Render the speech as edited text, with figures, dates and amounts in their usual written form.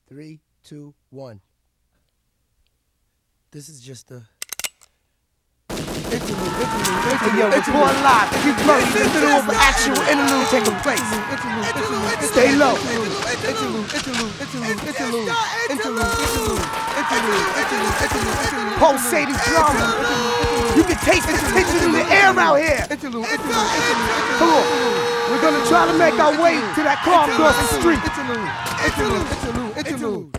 3, 2, 1. This is just a interlude. Hey yo, report live. Keep Murray, the middle of an actual interlude taking place. Stay low. Pulsating drama. You can taste the tension in the air out here. Come on. We're gonna try to make our way to that car across the street. Interlude.